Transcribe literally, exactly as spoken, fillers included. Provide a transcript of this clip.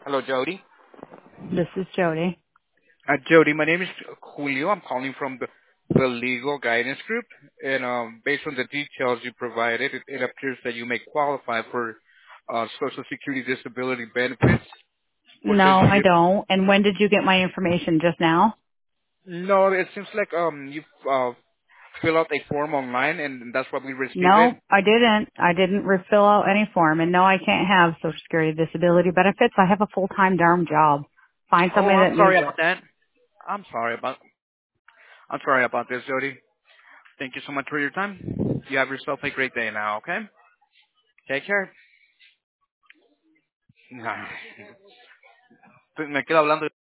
Hello, Jody. This is Jody. Uh, Jody, my name is Julio. I'm calling from the, the Legal Guidance Group, and um, based on the details you provided, it, it appears that you may qualify for uh, Social Security disability benefits. We're No, just I give, don't. And when did you get my information? Just now? no, it seems like um you uh, fill out a form online, and that's why we receive it. No, I didn't. I didn't refill out any form. And no, I can't have Social Security disability benefits. I have a full-time darn job. Find Oh, somebody I'm that needs sorry it. about that. I'm sorry about I'm sorry about this, Jody. Thank you so much for your time. You have yourself a great day now. Okay, take care. Nah, me quedo hablando.